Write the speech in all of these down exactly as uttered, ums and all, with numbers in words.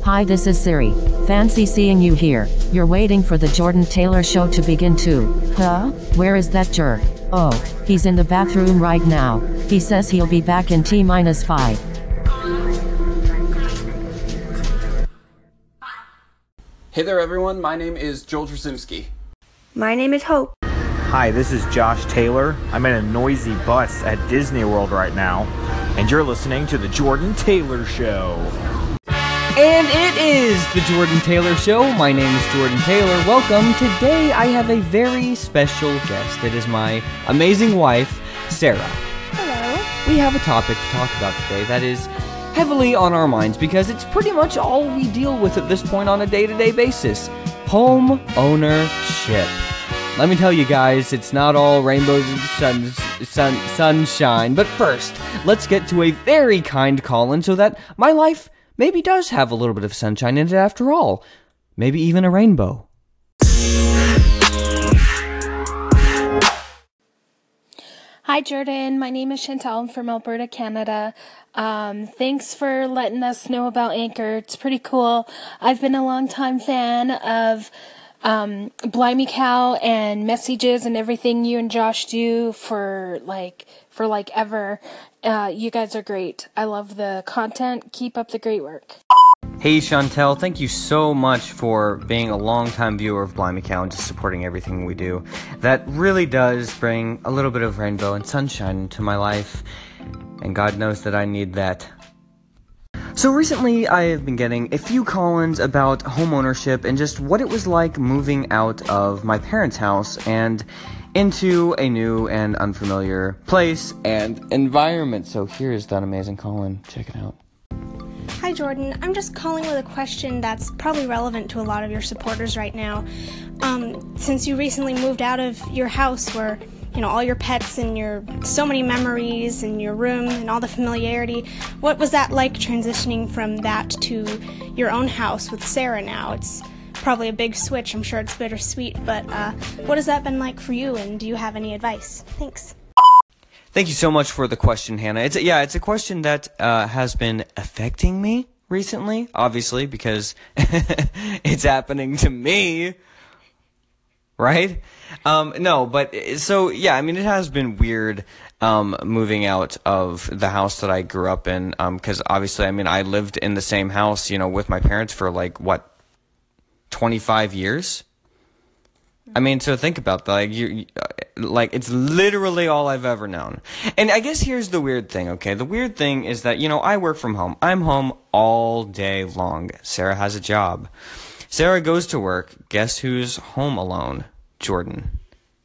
Hi, this is Siri. Fancy seeing you here. You're waiting for the Jordan Taylor show to begin too. Huh? Where is that jerk? Oh, he's in the bathroom right now. He says he'll be back in T minus five. Hey there everyone, my name is Joel Trzymski. My name is Hope. Hi, this is Josh Taylor. I'm in a noisy bus at Disney World right now, and you're listening to The Jordan Taylor Show. And it is The Jordan Taylor Show. My name is Jordan Taylor. Welcome. Today I have a very special guest. It is my amazing wife, Sarah. Hello. We have a topic to talk about today that is heavily on our minds because it's pretty much all we deal with at this point on a day-to-day basis. Home ownership. Let me tell you guys, it's not all rainbows and sun, sun, sunshine. But first, let's get to a very kind call-in so that my life maybe does have a little bit of sunshine in it after all. Maybe even a rainbow. Hi, Jordan. My name is Chantal. I'm from Alberta, Canada. Um, thanks for letting us know about Anchor. It's pretty cool. I've been a long-time fan of um, Blimey Cow and Messages and everything you and Josh do for like for like ever. Uh, you guys are great. I love the content. Keep up the great work. Hey Chantel, thank you so much for being a longtime viewer of Blimey Cow and just supporting everything we do. That really does bring a little bit of rainbow and sunshine into my life, and God knows that I need that. So recently I have been getting a few call-ins about homeownership and just what it was like moving out of my parents' house and into a new and unfamiliar place and environment. So here's that amazing call-in. Check it out. Hi, Jordan. I'm just calling with a question that's probably relevant to a lot of your supporters right now. Um, since you recently moved out of your house where, you know, all your pets and your so many memories and your room and all the familiarity, what was that like transitioning from that to your own house with Sarah now? It's probably a big switch. I'm sure it's bittersweet, but uh, what has that been like for you, and do you have any advice? Thanks. Thank you so much for the question, Hannah. It's a, yeah, it's a question that uh, has been affecting me recently, obviously, because it's happening to me, right? Um, no, but so yeah, I mean, it has been weird um, moving out of the house that I grew up in, because um, obviously, I mean, I lived in the same house, you know, with my parents for like what, twenty-five years. I mean, so think about that. Like, you, like, it's literally all I've ever known. And I guess here's the weird thing, okay? The weird thing is that, you know, I work from home. I'm home all day long. Sarah has a job. Sarah goes to work. Guess who's home alone? Jordan.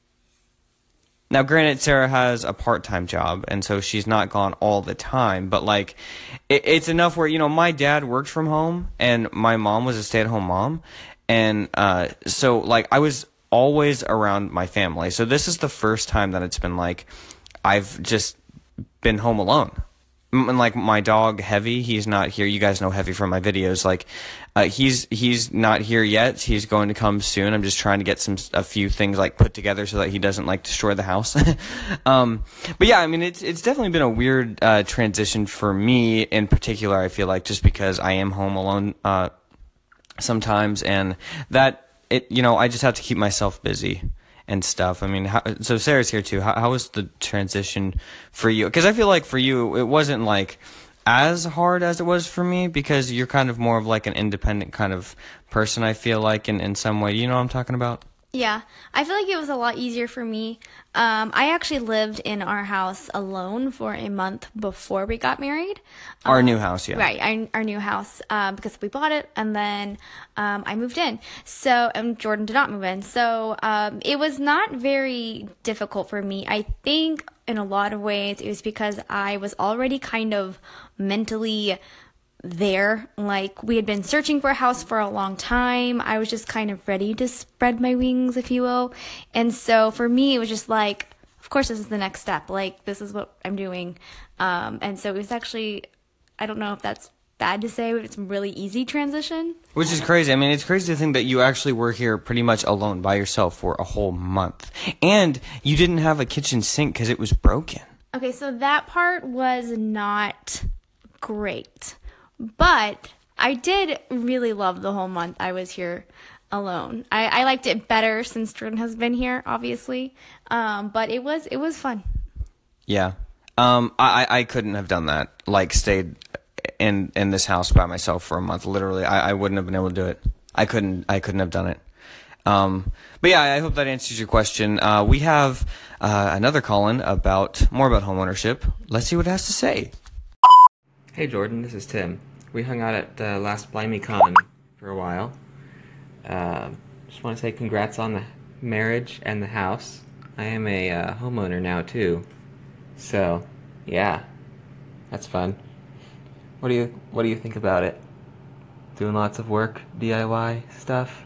Now, granted, Sarah has a part-time job, and so she's not gone all the time. But, like, it, it's enough where, you know, my dad worked from home, and my mom was a stay-at-home mom. And uh, so, like, I was always around my family. So this is the first time that it's been like I've just been home alone. And like my dog Heavy, he's not here. You guys know Heavy from my videos. Like uh, he's he's not here yet. He's going to come soon. I'm just trying to get some a few things like put together so that he doesn't like destroy the house. um, but yeah, I mean it's it's definitely been a weird uh, transition for me in particular. I feel like just because I am home alone uh, sometimes, and that. It, you know, I just have to keep myself busy and stuff. I mean, how, so Sarah's here too. How, how was the transition for you? Because I feel like for you, it wasn't like as hard as it was for me because you're kind of more of like an independent kind of person, I feel like, in, in some way. You know what I'm talking about? Yeah, I feel like it was a lot easier for me. Um, I actually lived in our house alone for a month before we got married. Our um, new house, yeah. Right, our, our new house, um, because we bought it, and then um, I moved in. So, and Jordan did not move in. So um, it was not very difficult for me. I think in a lot of ways it was because I was already kind of mentally there. Like, we had been searching for a house for a long time. I was just kind of ready to spread my wings, if you will. And so for me, it was just like, of course, this is the next step. Like, this is what I'm doing. Um, and so it was actually, I don't know if that's bad to say, but it's a really easy transition. Which is crazy. I mean, it's crazy to think that you actually were here pretty much alone by yourself for a whole month. And you didn't have a kitchen sink because it was broken. Okay, so that part was not great. But I did really love the whole month I was here alone. I, I liked it better since Jordan has been here, obviously. Um, but it was it was fun. Yeah. Um, I, I couldn't have done that. Like, stayed in in this house by myself for a month. Literally, I, I wouldn't have been able to do it. I couldn't. I couldn't have done it. Um, but yeah, I hope that answers your question. Uh, we have uh, another call-in about more about homeownership. Let's see what it has to say. Hey Jordan, this is Tim. We hung out at uh, last BlimeyCon for a while. Uh, just want to say congrats on the marriage and the house. I am a uh, homeowner now too. So, yeah, that's fun. What do you What do you think about it? Doing lots of work, D I Y stuff?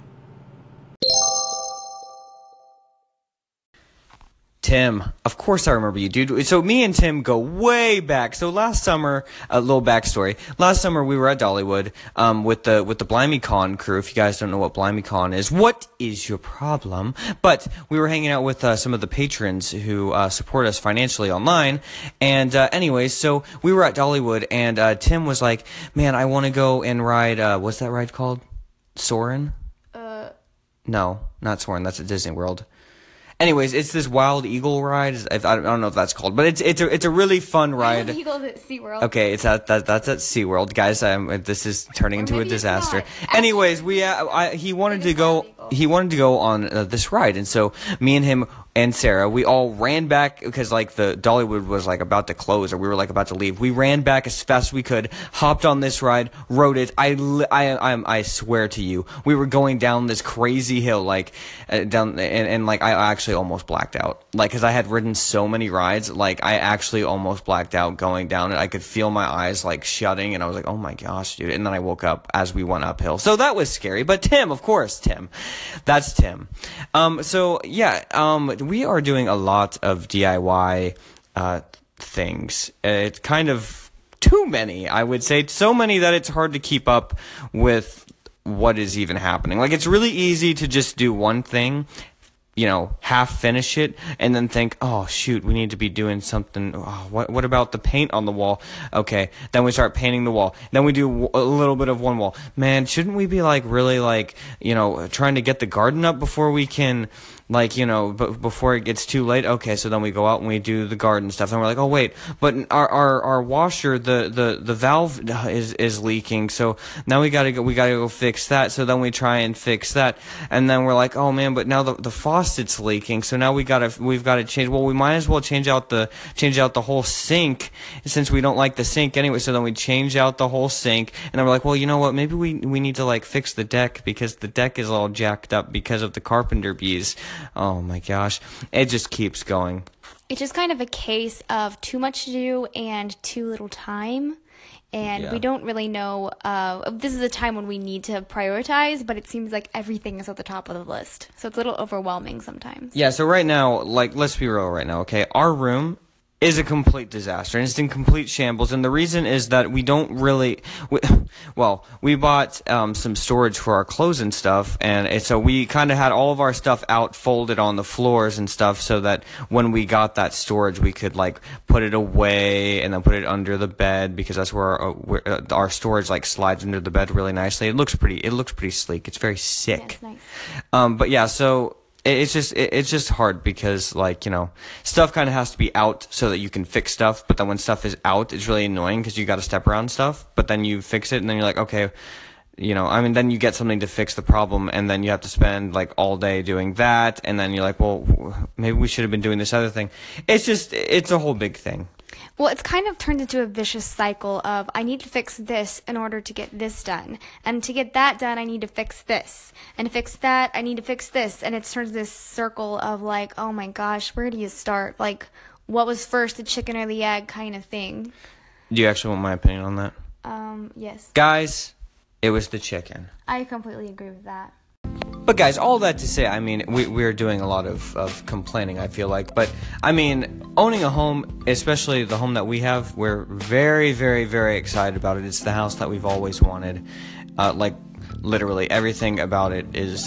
Tim, of course I remember you, dude. So me and Tim go way back. So last summer, a little backstory. Last summer we were at Dollywood um, with the with the BlimeyCon crew. If you guys don't know what BlimeyCon is, what is your problem? But we were hanging out with uh, some of the patrons who uh, support us financially online. And uh, anyways, so we were at Dollywood, and uh, Tim was like, "Man, I want to go and ride. Uh, what's that ride called? Soarin'? Uh, no, not Soarin'. That's at Disney World." Anyways, it's this Wild Eagle ride. I don't know if that's called, but it's it's a it's a really fun ride. Wild Eagles at SeaWorld. Okay, it's at that that's at SeaWorld, guys. I'm, this is turning Or into a maybe it's disaster. not. Anyways, we uh, I, he wanted to go he wanted to go on uh, this ride, and so me and him and Sarah, we all ran back because like the Dollywood was like about to close, or we were like about to leave. We ran back as fast as we could, hopped on this ride, rode it. I I I, I swear to you, we were going down this crazy hill, like uh, down, and, and like I actually almost blacked out, like because I had ridden so many rides, like I actually almost blacked out going down it. I could feel my eyes like shutting, and I was like, oh my gosh, dude. And then I woke up as we went uphill, so that was scary. But Tim, of course, Tim, that's Tim. Um, so yeah, um. We are doing a lot of D I Y uh, things. It's kind of too many, I would say. So many that it's hard to keep up with what is even happening. Like, it's really easy to just do one thing, you know, half finish it, and then think, oh, shoot, we need to be doing something. Oh, what what about the paint on the wall? Okay, then we start painting the wall. Then we do a little bit of one wall. Man, shouldn't we be, like, really, like, you know, trying to get the garden up before we can... Like, you know, b- before it gets too late. Okay, so then we go out and we do the garden stuff. And we're like, oh, wait, but our our, our washer, the, the, the valve is is leaking. So now we gotta go, we gotta go fix that. So then we try and fix that. And then we're like, oh, man, but now the, the faucet's leaking. So now we gotta, we've gotta change. Well, we might as well change out the, change out the whole sink since we don't like the sink anyway. So then we change out the whole sink. And then we're like, well, you know what? Maybe we, we need to, like, fix the deck because the deck is all jacked up because of the carpenter bees. Oh my gosh. It just keeps going. It's just kind of a case of too much to do and too little time. And Yeah. we don't really know, uh, this is a time when we need to prioritize, but it seems like everything is at the top of the list. So it's a little overwhelming sometimes. Yeah, so right now, like, let's be real right now, okay? Our room is a complete disaster, and it's in complete shambles, and the reason is that we don't really, we, well, we bought um, some storage for our clothes and stuff, and it, so we kind of had all of our stuff out folded on the floors and stuff, so that when we got that storage, we could, like, put it away, and then put it under the bed, because that's where our, where, uh, our storage, like, slides under the bed really nicely. It looks pretty, it looks pretty sleek. It's very sick. Yeah, it's nice. Um, but yeah, so... It's just it's just hard because, like, you know, stuff kind of has to be out so that you can fix stuff. But then when stuff is out, it's really annoying because you got to step around stuff. But then you fix it, and then you're like, okay, you know, I mean, then you get something to fix the problem, and then you have to spend like all day doing that. And then you're like, well, maybe we should have been doing this other thing. It's just it's a whole big thing. Well, it's kind of turned into a vicious cycle of I need to fix this in order to get this done. And to get that done, I need to fix this. And to fix that, I need to fix this. And it's turned this circle of like, oh my gosh, where do you start? Like, what was first, the chicken or the egg kind of thing? Do you actually want my opinion on that? Um, yes. Guys, it was the chicken. I completely agree with that. But guys, all that to say, I mean, we, we're doing a lot of, of complaining, I feel like. But, I mean, owning a home, especially the home that we have, we're very, very, very excited about it. It's the house that we've always wanted. Uh, like, literally, everything about it is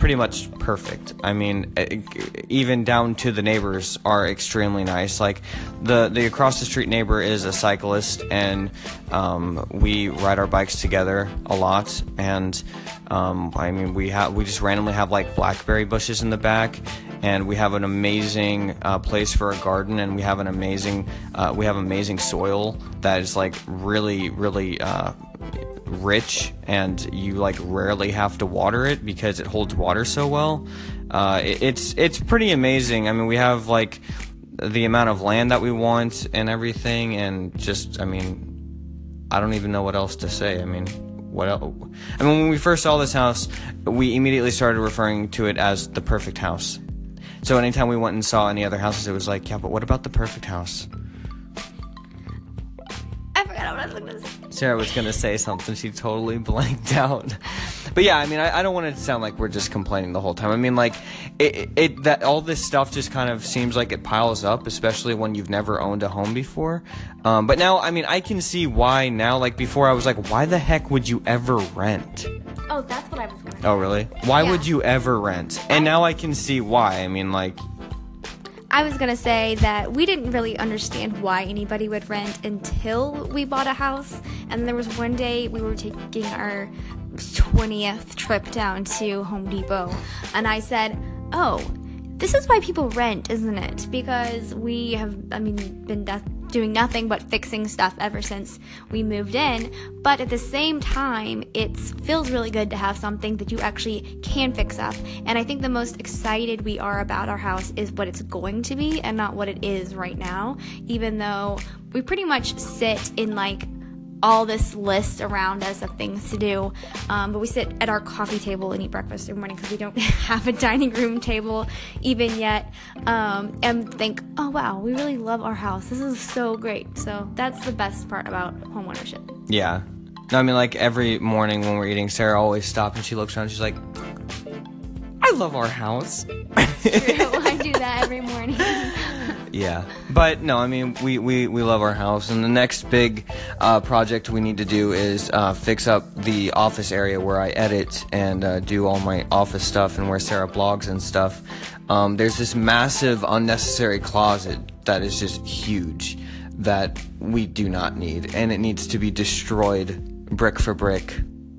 pretty much perfect. I mean, even down to the neighbors are extremely nice. Like the the across the street neighbor is a cyclist, and um, we ride our bikes together a lot. And um, I mean, we have we just randomly have like blackberry bushes in the back, and we have an amazing uh, place for a garden, and we have an amazing uh, we have amazing soil that is like really really. Uh, rich, and you like rarely have to water it because it holds water so well. Uh, it, it's it's pretty amazing. I mean, we have like the amount of land that we want and everything, and just I mean, I don't even know what else to say. I mean, what else? I mean, when we first saw this house, we immediately started referring to it as the perfect house. So anytime we went and saw any other houses, it was like, yeah, but what about the perfect house? I forgot what I was going to say. Sarah was going to say something. She totally blanked out. But yeah, I mean, I, I don't want it to sound like we're just complaining the whole time. I mean, like, it, it that all this stuff just kind of seems like it piles up, especially when you've never owned a home before. Um, but now, I mean, I can see why now. Like, before I was like, why the heck would you ever rent? Oh, that's what I was going to say. Oh, really? Why Yeah. would you ever rent? And now I can see why. I mean, like... I was gonna say that we didn't really understand why anybody would rent until we bought a house. And there was one day we were taking our twentieth trip down to Home Depot, and I said, oh, this is why people rent, isn't it? Because we have, I mean, been do- doing nothing but fixing stuff ever since we moved in. But at the same time, it feels really good to have something that you actually can fix up. And I think the most excited we are about our house is what it's going to be and not what it is right now. Even though we pretty much sit in like all this list around us of things to do, um, but we sit at our coffee table and eat breakfast every morning because we don't have a dining room table even yet, um, and think, oh wow, we really love our house, this is so great. So that's the best part about homeownership. Yeah. No, I mean, like, every morning when we're eating, Sarah always stops and she looks around and she's like, I love our house. True, I do that every morning. Yeah, but no, I mean, we, we, we love our house, and the next big uh, project we need to do is uh, fix up the office area where I edit and uh, do all my office stuff and where Sarah blogs and stuff. Um, there's this massive unnecessary closet that is just huge that we do not need, and it needs to be destroyed brick for brick.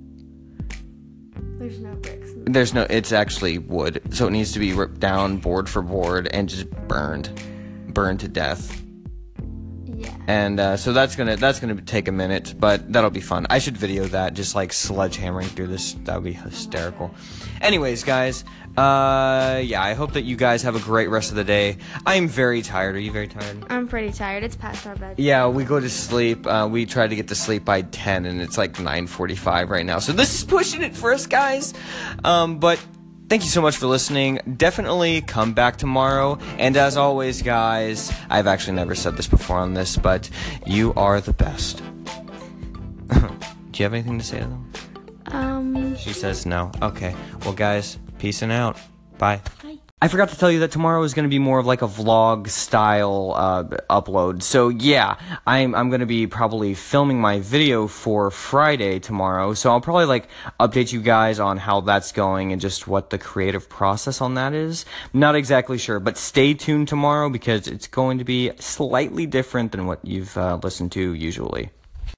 There's no bricks. There's no, it's actually wood, so it needs to be ripped down board for board and just burned. Burned to death. Yeah. And uh, so that's gonna that's gonna take a minute, but that'll be fun. I should video that, just like sledgehammering through this. That would be hysterical. Anyways, guys, uh, yeah, I hope that you guys have a great rest of the day. I'm very tired. Are you very tired? I'm pretty tired. It's past our bed. Yeah, we go to sleep. Uh, we try to get to sleep by ten, and it's like nine forty-five right now. So this is pushing it for us, guys. Um, but. Thank you so much for listening. Definitely come back tomorrow. And as always, guys, I've actually never said this before on this, but you are the best. Do you have anything to say to them? Um. She says no. Okay. Well, guys, peacing out. Bye. Bye. I forgot to tell you that tomorrow is going to be more of like a vlog style uh, upload. So yeah, I'm I'm going to be probably filming my video for Friday tomorrow. So I'll probably like update you guys on how that's going and just what the creative process on that is. Not exactly sure, but stay tuned tomorrow because it's going to be slightly different than what you've uh, listened to usually.